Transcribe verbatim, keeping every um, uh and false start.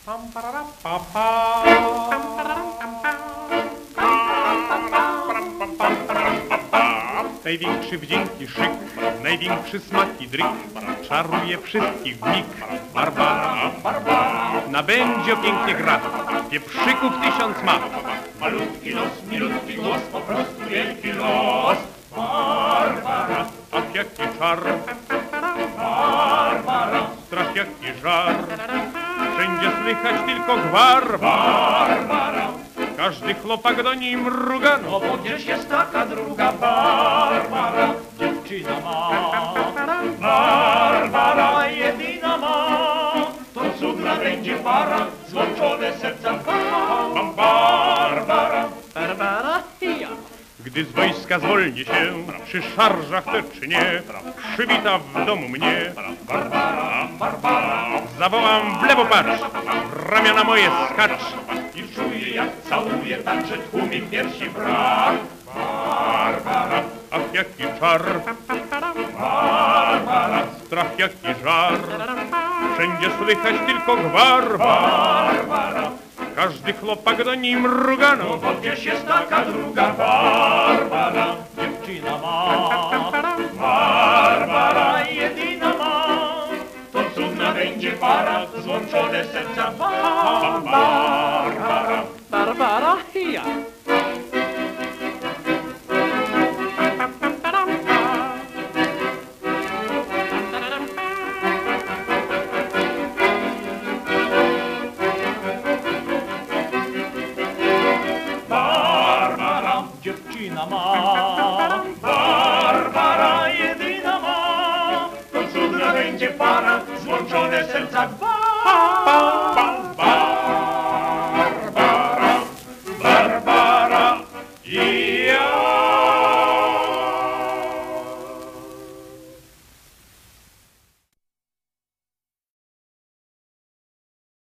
Największy wdzięki szyk, największy smak i dryk, czaruje wszystkich w mig. Barbara, na będzie pięknie gra, pieprzyków tysiąc ma. Malutki los, milutki głos, po prostu wielki los. Barbara, Ach, jaki czar, Barbara, strach jaki żar, wszędzie słychać tylko gwar. Barbara, Każdy chłopak do niej mruga, no bo gdzieś jest taka druga Barbara, dziewczyna ma. Barbara jedyna ma, to cudna będzie para, złączone serca dwa. Barbara, Barbara i ja. gdy z wojska zwolni się, przy szarżach te czy nie, przywita w domu mnie. Barbara, Barbara, Zawołam w lewo patrz, w ramiona moje skacz. i czuję jak całuje, także tłumie piersi brak. Barbara, Ach, jaki czar, Barbara, strach jaki żar, wszędzie słychać tylko gwar. Barbara, Każdy chłopak do niej mruga, no. bo gdzieś jest taka druga Barbara, dziewczyna ma. Barbara jedyna ma, to cudna będzie para, złączone serca dwa.